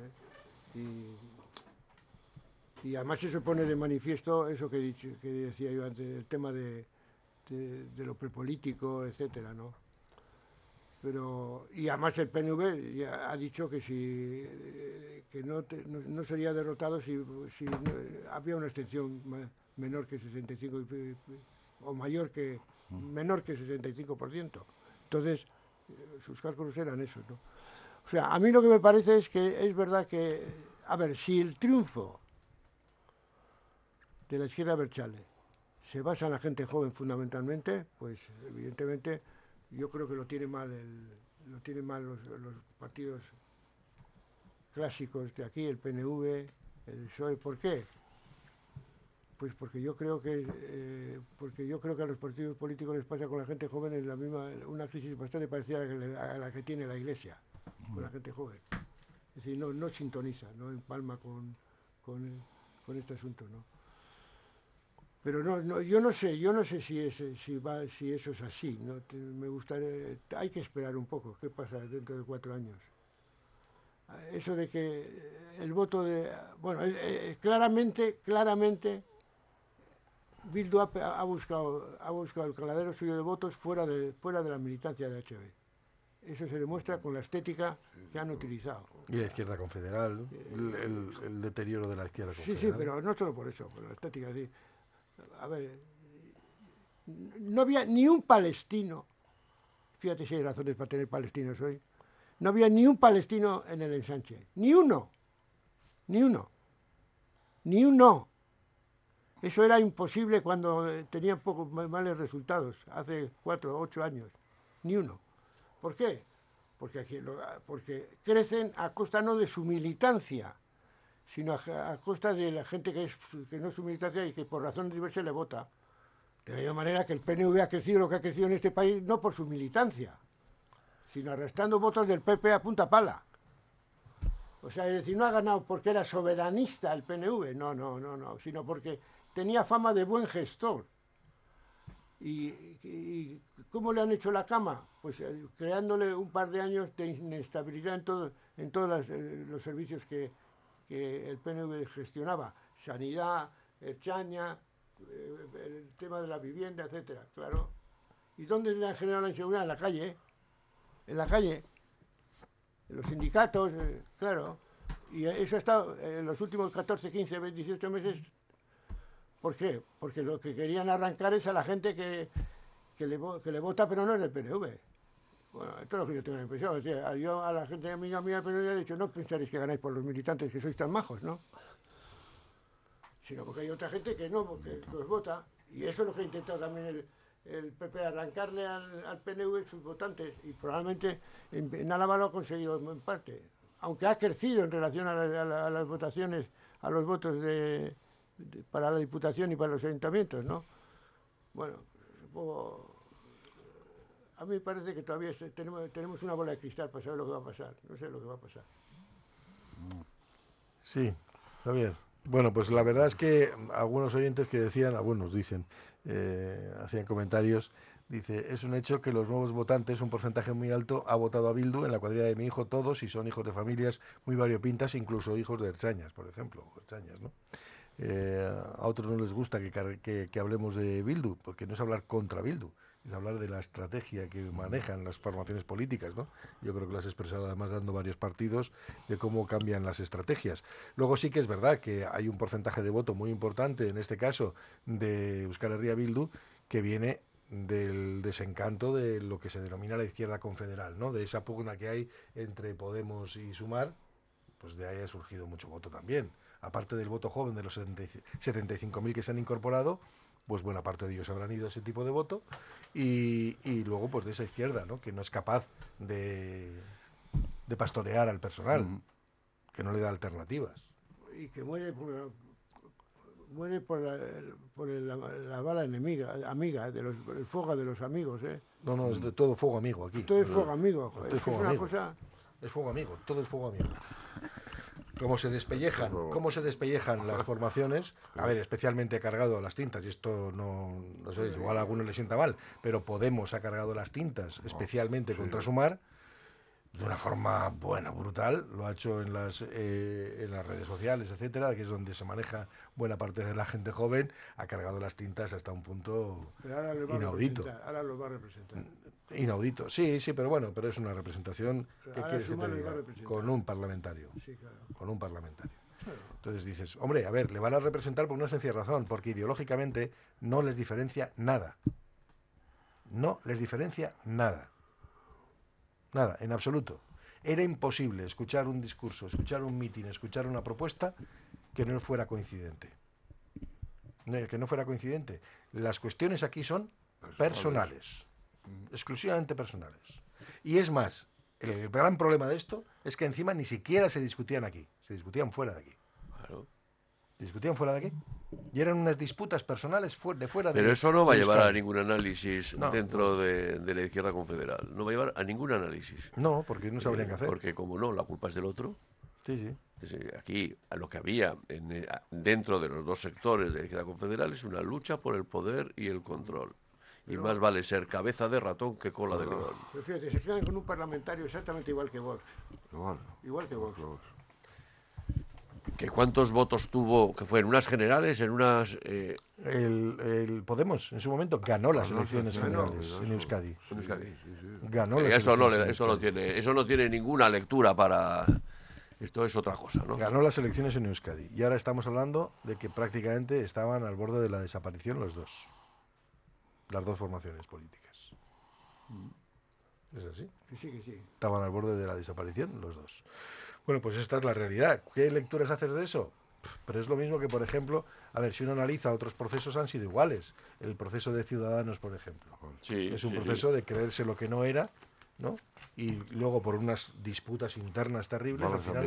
E: y además se pone de manifiesto eso que decía yo antes, el tema de lo prepolítico, etcétera, ¿no? Pero, y además el PNV ya ha dicho que no sería derrotado si había una abstención menor que 65 o menor que el 65%. Entonces, sus cálculos eran esos, ¿no? O sea, a mí lo que me parece es que es verdad que, a ver, si el triunfo de la izquierda abertzale se basa en la gente joven fundamentalmente, pues evidentemente yo creo que lo tiene mal los partidos clásicos de aquí, el PNV, el PSOE. ¿Por qué? Pues porque yo creo que a los partidos políticos les pasa con la gente joven en la misma, una crisis bastante parecida a la que tiene la Iglesia con la gente joven. Es decir, no sintoniza, no empalma con este asunto, ¿no? Pero yo no sé si eso es así, ¿no? Me gustaría, hay que esperar un poco, ¿qué pasa dentro de 4 años? Eso de que el voto de... Bueno, claramente Bildu ha buscado el caladero suyo de votos fuera de la militancia de HB. Eso se demuestra con la estética que han utilizado.
B: Y la izquierda confederal, el deterioro de la izquierda confederal.
E: Sí, pero no solo por eso, por la estética. Sí. A ver, no había ni un palestino, fíjate si hay razones para tener palestinos hoy, no había ni un palestino en el ensanche, ni uno. Eso era imposible cuando tenían pocos males resultados, hace 4 o 8 años, ni uno. ¿Por qué? Porque crecen a costa no de su militancia, sino a costa de la gente que no es su militancia y que por razones diversas le vota. De la misma manera que el PNV ha crecido lo que ha crecido en este país, no por su militancia, sino arrastrando votos del PP a punta pala. O sea, es decir, no ha ganado porque era soberanista el PNV, no, sino porque tenía fama de buen gestor. ¿Y cómo le han hecho la cama? Pues creándole un par de años de inestabilidad en todos los servicios que el PNV gestionaba. Sanidad, Ertzaintza, el tema de la vivienda, etcétera, claro. ¿Y dónde le han generado la inseguridad? En la calle, en los sindicatos, claro. Y eso ha estado en los últimos 14, 15, 18 meses. ¿Por qué? Porque lo que querían arrancar es a la gente que le vota, pero no es del PNV. Bueno, esto es lo que yo tengo la impresión. O sea, yo a la gente amiga mía del PNV le he dicho, no pensaréis que ganáis por los militantes, que sois tan majos, ¿no? Sino porque hay otra gente que no, porque os vota. Y eso es lo que ha intentado también el PP, arrancarle al PNV sus votantes. Y probablemente en Álava lo ha conseguido en parte. Aunque ha crecido en relación a las votaciones, a los votos para la Diputación y para los ayuntamientos, ¿no? Bueno, a mí me parece que todavía tenemos una bola de cristal para saber lo que va a pasar. No sé lo que va a pasar.
B: Sí, Javier. Bueno, pues la verdad es que algunos oyentes hacían comentarios. Dice, es un hecho que los nuevos votantes, un porcentaje muy alto, ha votado a Bildu. En la cuadrilla de mi hijo todos, y son hijos de familias muy variopintas, incluso hijos de Ertzainas, por ejemplo. Ertzainas, ¿no? A otros no les gusta que hablemos de Bildu, porque no es hablar contra Bildu, es hablar de la estrategia que manejan las formaciones políticas, ¿no? Yo creo que lo has expresado además dando varios partidos de cómo cambian las estrategias. Luego sí que es verdad que hay un porcentaje de voto muy importante, en este caso de Euskal Herria Bildu, que viene del desencanto de lo que se denomina la izquierda confederal, ¿no? De esa pugna que hay entre Podemos y Sumar, pues de ahí ha surgido mucho voto también. Aparte del voto joven de los 75.000 que se han incorporado, pues buena parte de ellos habrán ido a ese tipo de voto, y luego pues de esa izquierda, ¿no? Que no es capaz de pastorear al personal, que no le da alternativas.
E: Y que muere por la bala enemiga, amiga, el fuego de los amigos, ¿eh?
B: No, es de todo fuego amigo aquí.
E: Todo es fuego amigo, joder.
B: Todo es fuego amigo. Es fuego amigo, todo es fuego amigo. Cómo se despellejan las formaciones, a ver, especialmente cargado a las tintas, y esto no sé, igual a alguno le sienta mal, pero Podemos ha cargado las tintas, especialmente contra Sumar, de una forma, brutal, lo ha hecho en las redes sociales, etcétera, que es donde se maneja buena parte de la gente joven, ha cargado las tintas hasta un punto inaudito.
E: Ahora lo va a representar.
B: Inaudito, sí, pero es una representación que quieres que te diga, con un parlamentario.
E: Sí, claro.
B: Con un parlamentario. Entonces dices, hombre, a ver, le van a representar por una sencilla razón, porque ideológicamente no les diferencia nada. No les diferencia nada. Nada, en absoluto. Era imposible escuchar un discurso, escuchar un mitin, escuchar una propuesta que no fuera coincidente. Que no fuera coincidente. Las cuestiones aquí son personales, exclusivamente personales. Y es más, el gran problema de esto es que encima ni siquiera se discutían aquí, se discutían fuera de aquí.
C: Claro.
B: Se discutían fuera de aquí. Y eran unas disputas personales de fuera de
C: Pero eso no va a llevar a
B: Euskadi.
C: ningún análisis dentro de la izquierda confederal. No va a llevar a ningún análisis.
B: No, porque no sabrían qué hacer.
C: Porque como no, la culpa es del otro.
B: Sí, sí.
C: Entonces, aquí a lo que había dentro de los dos sectores de la izquierda confederal es una lucha por el poder y el control. Y más vale ser cabeza de ratón que cola de león.
E: Pero fíjate, se quedan con un parlamentario exactamente igual que Vox. Igual que Vox.
C: ¿Que cuántos votos tuvo? Que fue en unas generales, en unas...
B: El Podemos, en su momento, ganó las elecciones generales en Euskadi.
C: En Euskadi.
B: Ganó las
C: Esto no,
B: elecciones en
C: esto no
B: Euskadi.
C: tiene, eso no tiene ninguna lectura para... Esto es otra cosa, ¿no?
B: Ganó las elecciones en Euskadi. Y ahora estamos hablando de que prácticamente estaban al borde de la desaparición los dos. Las dos formaciones políticas. ¿Es así?
E: Que sí, que sí.
B: Estaban al borde de la desaparición los dos. Bueno, pues esta es la realidad. ¿Qué lecturas haces de eso? Pero es lo mismo que, por ejemplo, a ver, si uno analiza otros procesos han sido iguales. El proceso de Ciudadanos, por ejemplo.
C: Sí,
B: es un
C: sí,
B: proceso de creerse lo que no era, ¿no? Y luego por unas disputas internas terribles,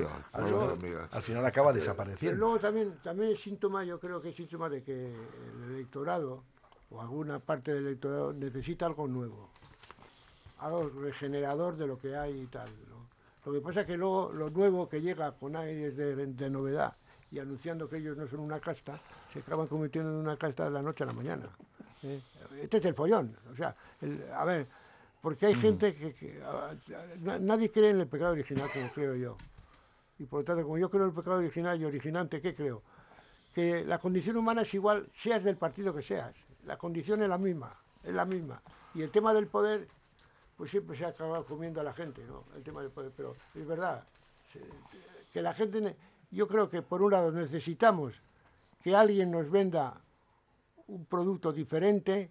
B: al final acaba
E: Pero
B: desapareciendo.
E: luego también es síntoma, yo creo que es síntoma de que el electorado, o alguna parte del electorado, necesita algo nuevo. Algo regenerador de lo que hay y tal, ¿no? Lo que pasa es que luego lo nuevo que llega con aires de novedad y anunciando que ellos no son una casta, se acaban convirtiendo en una casta de la noche a la mañana. Este es el follón. O sea, a ver, porque hay gente que nadie cree en el pecado original como creo yo. Y por lo tanto, como yo creo en el pecado original y originante, ¿qué creo? Que la condición humana es igual, seas del partido que seas. La condición es la misma, es la misma. Y el tema del poder, pues siempre se ha acabado comiendo a la gente, ¿no? El tema del poder, pero es verdad, que la gente, yo creo que por un lado necesitamos que alguien nos venda un producto diferente,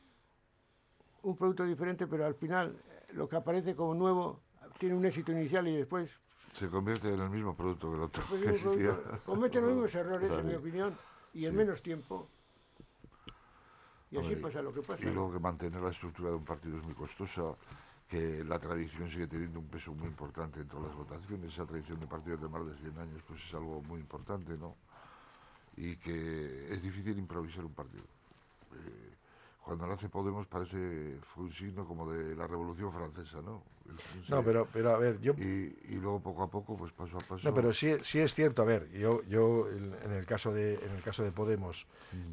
E: pero al final lo que aparece como nuevo tiene un éxito inicial y después
D: se convierte en el mismo producto que el otro.
E: Comete los mismos errores, en mi opinión, y en menos tiempo. Y así pasa lo que pasa.
D: Y luego que mantener la estructura de un partido es muy costosa, que la tradición sigue teniendo un peso muy importante en todas las votaciones. Esa tradición de partidos de más de 100 años pues es algo muy importante, ¿no? Y que es difícil improvisar un partido. Cuando nace Podemos fue un signo como de la Revolución Francesa, ¿no?
B: No, pero a ver, yo...
D: Y luego poco a poco, pues paso a paso...
B: No, pero sí es cierto, a ver, yo en el caso de Podemos,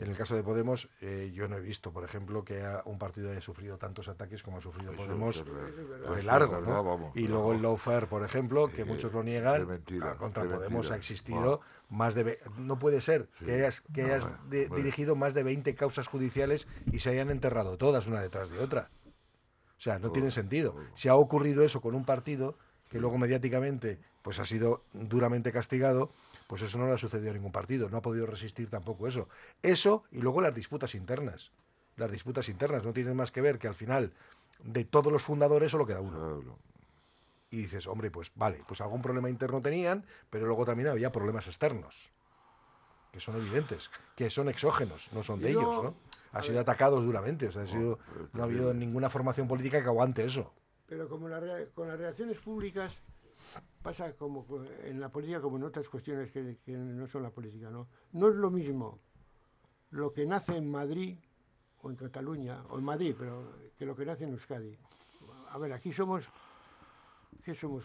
B: yo no he visto, por ejemplo, que un partido haya sufrido tantos ataques como ha sufrido Podemos de largo, ¿no?
D: Vamos,
B: y luego el lawfare, por ejemplo, que muchos lo niegan,
D: mentira,
B: contra
D: de
B: Podemos
D: mentira.
B: ha existido más de... No puede ser que hayas dirigido más de 20 causas judiciales y se hayan enterrado todas una detrás de otra. O sea, no tiene sentido. Si ha ocurrido eso con un partido que luego mediáticamente pues ha sido duramente castigado, pues eso no le ha sucedido a ningún partido. No ha podido resistir tampoco eso. Eso y luego las disputas internas. Las disputas internas no tienen más que ver que al final de todos los fundadores solo queda uno. Y dices, hombre, pues vale, pues algún problema interno tenían, pero luego también había problemas externos, que son evidentes, que son exógenos, no son de ellos, ¿no? Han sido atacados duramente, o sea, no ha habido ninguna formación política que aguante eso.
E: Pero como con las reacciones públicas pasa como en la política como en otras cuestiones que no son la política, ¿no? No es lo mismo lo que nace en Madrid o en Cataluña, o en Madrid, pero que lo que nace en Euskadi. A ver, aquí somos, ¿qué somos?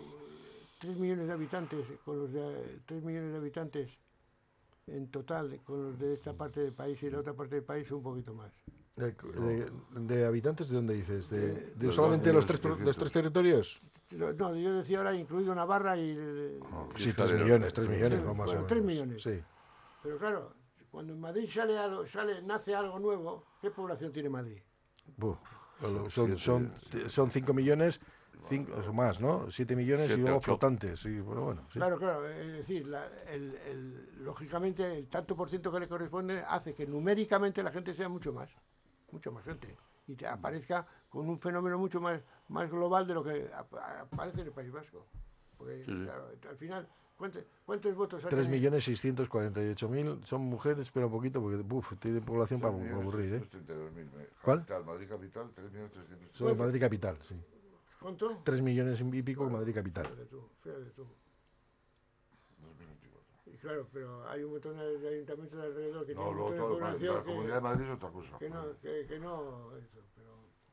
E: 3 millones de habitantes, con los de 3 millones de habitantes en total, con los de esta parte del país y la otra parte del país un poquito más.
B: ¿De habitantes de dónde dices? ¿De solamente los tres territorios?
E: No, yo decía ahora incluido Navarra y...
B: Sí, 3 millones, ¿no? Más o menos.
E: 3 millones.
B: Sí.
E: Pero claro, cuando en Madrid nace algo nuevo, ¿qué población tiene Madrid?
B: Son 5 millones, 5 o más, ¿no? 7 millones
C: 7,
B: y luego
C: 8.
B: flotantes. Sí, bueno, sí.
E: Claro, es decir, lógicamente el tanto por ciento que le corresponde hace que numéricamente la gente sea mucha más gente, y te aparezca con un fenómeno mucho más global de lo que aparece en el País Vasco. Porque, claro, al final, ¿cuántos votos hay?
B: 3.648.000 son mujeres, pero un poquito, porque tiene población para aburrir, ¿eh? ¿Cuál?
D: Madrid Capital, 3.300.000.
B: Solo Madrid Capital, sí.
E: ¿Cuánto?
B: 3 millones y pico en Madrid Capital.
E: Fíjate tú. Y claro, pero hay un montón de ayuntamientos de alrededor que tienen un montón de población.
D: La Comunidad de Madrid es otra cosa.
E: Que no, eso, pero...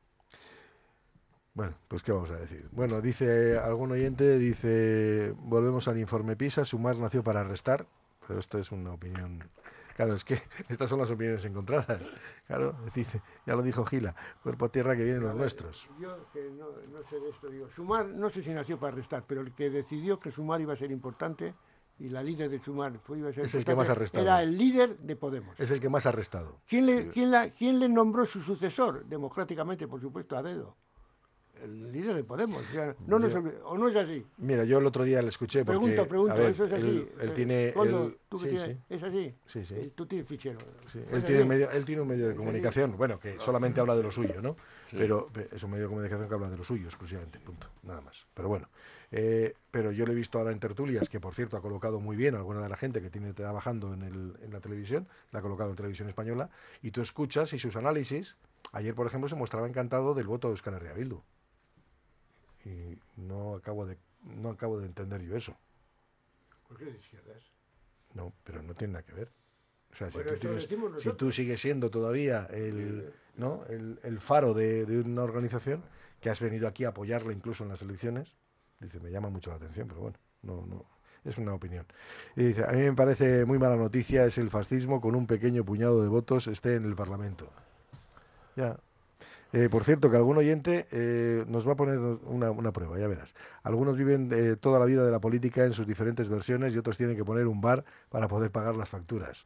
B: Bueno, pues qué vamos a decir. Bueno, dice algún oyente, volvemos al informe PISA, Sumar nació para restar, pero esto es una opinión... Claro, es que estas son las opiniones encontradas. Claro, dice, ya lo dijo Gila, cuerpo a tierra que vienen los nuestros.
E: Yo que no sé de esto, digo, Sumar no sé si nació para restar, pero el que decidió que Sumar iba a ser importante y la líder de Sumar iba a ser
B: es el que más ha restado.
E: Era el líder de Podemos.
B: Es el que más ha restado.
E: ¿Quién le nombró su sucesor? Democráticamente, por supuesto, a dedo. El líder de Podemos. O sea, ¿o no es así?
B: Mira, yo el otro día le escuché porque...
E: Pregunto,
B: a ver,
E: eso es así.
B: Él tiene...
E: ¿Es así?
B: Sí.
E: Tú tienes fichero.
B: Sí. Él tiene un medio de comunicación, bueno, que solamente habla de lo suyo, ¿no? Sí. Pero es un medio de comunicación que habla de lo suyo exclusivamente, punto, nada más. Pero bueno, pero yo lo he visto ahora en tertulias, que por cierto ha colocado muy bien a alguna de la gente que tiene trabajando en la televisión, la ha colocado en Televisión Española, y tú escuchas y sus análisis. Ayer, por ejemplo, se mostraba encantado del voto de Euskal Herria Bildu. Y no acabo de entender yo eso.
E: ¿Por qué de izquierdas?
B: No, pero no tiene nada que ver. O sea,
E: bueno,
B: si tú sigues siendo todavía el faro de una organización que has venido aquí a apoyarla incluso en las elecciones, dice, me llama mucho la atención, pero bueno, no es una opinión. Y dice, a mí me parece muy mala noticia es el fascismo con un pequeño puñado de votos esté en el Parlamento. Ya. Por cierto, que algún oyente nos va a poner una prueba, ya verás. Algunos viven toda la vida de la política en sus diferentes versiones y otros tienen que poner un bar para poder pagar las facturas.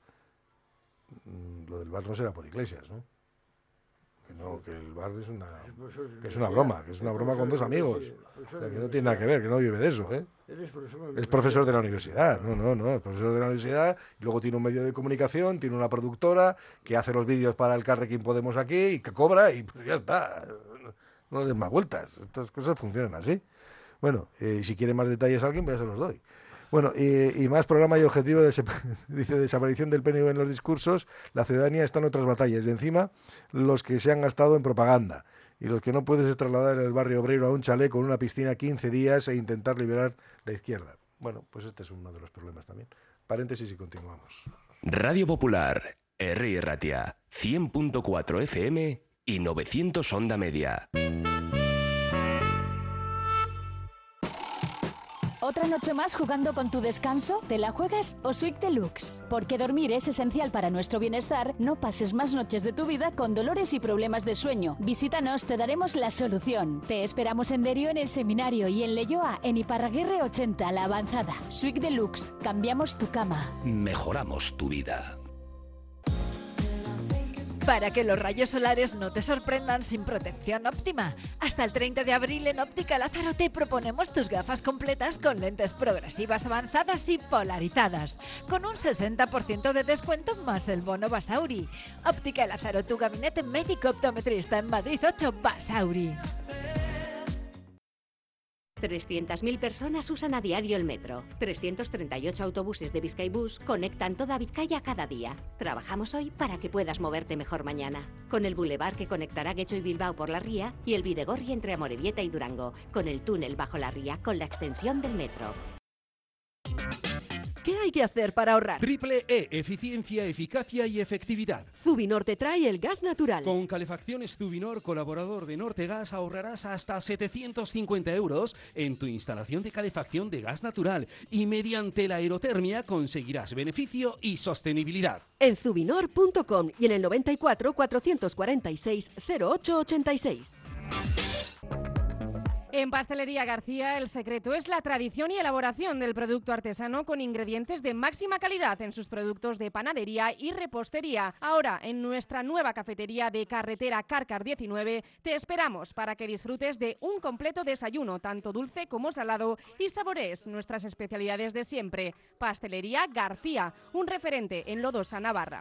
B: Lo del bar no será por Iglesias, ¿no? Que el bar es una broma con dos amigos. O sea, que no tiene nada que ver, que no vive de eso, ¿eh? Es profesor de la universidad, no, es profesor de la universidad, y luego tiene un medio de comunicación, tiene una productora que hace los vídeos para el Carrequín Podemos aquí y que cobra y pues ya está. No le den más vueltas, estas cosas funcionan así. Bueno, si quiere más detalles a alguien, pues ya se los doy. Bueno, y más programa y objetivo, dice, desaparición del PNV en los discursos, la ciudadanía está en otras batallas y encima los que se han gastado en propaganda y los que no puedes es trasladar en el barrio obrero a un chalet con una piscina 15 días e intentar liberar la izquierda. Bueno, pues este es uno de los problemas también. Paréntesis y continuamos.
L: Radio Popular, Herri Ratia, 100.4 FM y 900 onda media.
G: ¿Otra noche más jugando con tu descanso? ¿Te la juegas o Swig Deluxe? Porque dormir es esencial para nuestro bienestar. No pases más noches de tu vida con dolores y problemas de sueño. Visítanos, te daremos la solución. Te esperamos en Derio en el Seminario y en Leioa en Iparraguirre 80, La Avanzada. Swig Deluxe, cambiamos tu cama.
L: Mejoramos tu vida.
J: Para que los rayos solares no te sorprendan sin protección óptima. Hasta el 30 de abril en Óptica Lázaro te proponemos tus gafas completas con lentes progresivas avanzadas y polarizadas, con un 60% de descuento más el bono Basauri. Óptica Lázaro, tu gabinete médico optometrista en Madrid 8, Basauri.
M: 300.000 personas usan a diario el metro. 338 autobuses de Bizkaibus conectan toda Vizcaya cada día. Trabajamos hoy para que puedas moverte mejor mañana. Con el bulevar que conectará Getxo y Bilbao por la ría y el Bidegorri entre Amorebieta y Durango. Con el túnel bajo la ría con la extensión del metro.
N: ¿Qué hay que hacer para ahorrar?
O: Triple E, eficiencia, eficacia y efectividad.
N: Zubinor te trae el gas natural.
O: Con Calefacciones Zubinor, colaborador de Nortegas, ahorrarás hasta 750 euros en tu instalación de calefacción de gas natural y mediante la aerotermia conseguirás beneficio y sostenibilidad.
N: En zubinor.com y en el 94 446 0886.
I: En Pastelería García, el secreto es la tradición y elaboración del producto artesano con ingredientes de máxima calidad en sus productos de panadería y repostería. Ahora, en nuestra nueva cafetería de carretera Cárcar 19, te esperamos para que disfrutes de un completo desayuno, tanto dulce como salado, y saborees nuestras especialidades de siempre. Pastelería García, un referente en Lodosa, Navarra.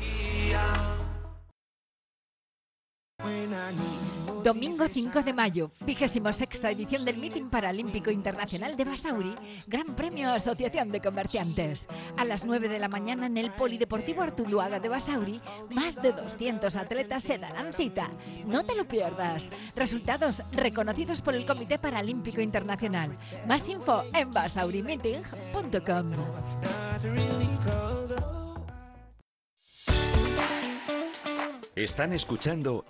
J: Domingo 5 de mayo, 26ª edición del Meeting Paralímpico Internacional de Basauri, Gran Premio Asociación de Comerciantes. A las 9 de la mañana en el Polideportivo Artunduaga de Basauri, más de 200 atletas se darán cita. No te lo pierdas. Resultados reconocidos por el Comité Paralímpico Internacional. Más info en basaurimeeting.com.
P: Están escuchando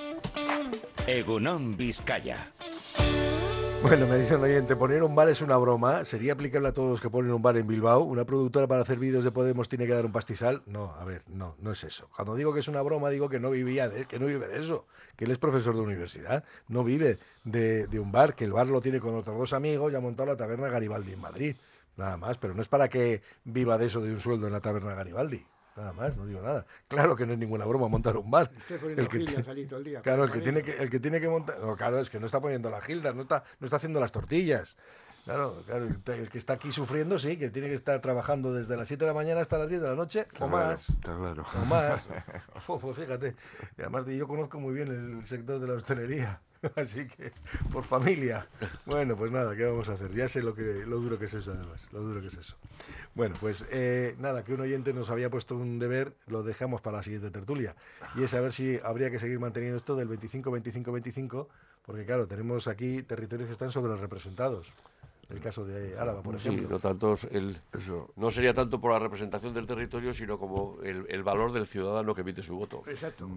P: Egunon Vizcaya.
B: Bueno, me dice un oyente, poner un bar es una broma. ¿Sería aplicable a todos los que ponen un bar en Bilbao? ¿Una productora para hacer vídeos de Podemos tiene que dar un pastizal? No, a ver, no es eso. Cuando digo que es una broma, digo que no vive de eso, que él es profesor de universidad, no vive de un bar, que el bar lo tiene con otros 2 amigos y ha montado la taberna Garibaldi en Madrid. Nada más, pero no es para que viva de eso de un sueldo en la taberna Garibaldi. Nada más, no digo nada. Claro que no es ninguna broma montar un bar. Claro, el que tiene que montar... No, claro, es que no está poniendo la gilda, no está haciendo las tortillas. Claro, el que está aquí sufriendo, sí, que tiene que estar trabajando desde las 7 de la mañana hasta las 10 de la noche, o más.
D: Está claro.
B: O más. Pues fíjate. Y además yo conozco muy bien el sector de la hostelería. Así que, por familia. Bueno, pues nada, ¿qué vamos a hacer? Ya sé lo duro que es eso, además. Lo duro que es eso. Bueno, pues nada, que un oyente nos había puesto un deber, lo dejamos para la siguiente tertulia. Y es a ver si habría que seguir manteniendo esto del 25-25-25, porque claro, tenemos aquí territorios que están sobrerepresentados. El caso de Álava, por ejemplo.
C: Sí, no tanto no sería tanto por la representación del territorio, sino como el valor del ciudadano que emite su voto.
E: Exacto.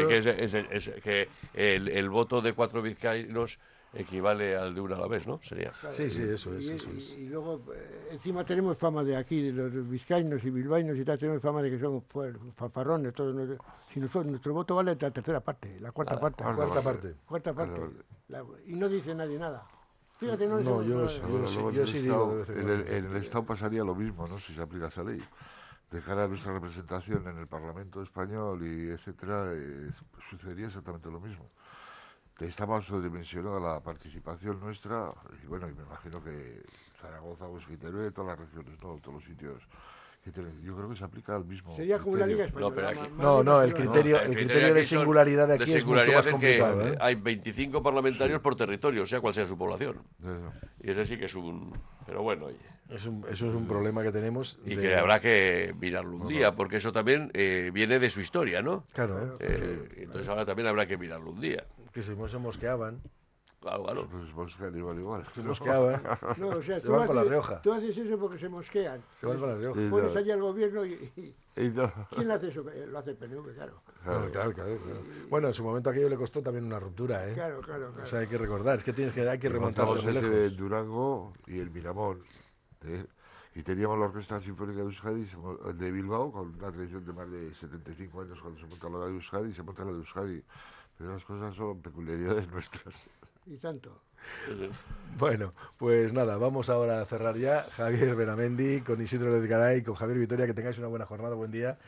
C: Que el voto de 4 vizcaínos equivale al de un alavés, ¿no? Sería.
E: Claro,
B: sí, eso es.
E: Y luego, encima tenemos fama de aquí, de los vizcaínos y bilbaínos y tal, tenemos fama de que son fanfarrones. Todos si nuestro voto vale la tercera parte, la cuarta parte. Cuarta parte. Y no dice nadie nada. Fíjate,
B: yo sí digo.
D: En el Estado pasaría lo mismo, ¿no? Si se aplica esa ley. De cara a nuestra representación en el Parlamento español y etcétera, sucedería exactamente lo mismo. Estaba sobredimensionada la participación nuestra, y bueno, y me imagino que Zaragoza, Huesca y Teruel, todas las regiones, ¿no? Todos los sitios. Yo creo que se aplica al mismo.
E: Sería como la Liga Española.
B: El criterio de singularidad de aquí es mucho más complicado.
C: Que hay 25 parlamentarios por territorio, sea cual sea su población. Y ese sí que es un... Pero bueno, oye.
B: Eso es un problema que tenemos.
C: Y que habrá que mirarlo un día, porque eso también viene de su historia, ¿no?
B: Claro.
C: Entonces ahora también habrá que mirarlo un día.
B: Que se mosqueaban.
C: Claro.
D: Pues mosquean igual.
B: Se mosqueaban.
E: No, o sea,
B: se van con La Rioja.
E: Tú haces eso porque se mosquean.
B: Se van con La Rioja.
E: Pones allá al gobierno y ¿quién hace eso? Lo hace el PNV, claro.
B: Claro. Bueno, en su momento aquello le costó también una ruptura, ¿eh?
E: Claro.
B: O sea, hay que recordar, es que hay que remontarse muy lejos.
D: El Durango y el Miramón. Y teníamos la Orquesta Sinfónica de Euskadi, de Bilbao, con una tradición de más de 75 años cuando se monta la de Euskadi, se monta la de Euskadi. Pero las cosas son peculiaridades nuestras.
E: Y tanto.
B: Bueno, pues nada, vamos ahora a cerrar ya. Javier Benamendi, con Isidro Lezgaray, con Javier Vitoria, que tengáis una buena jornada, buen día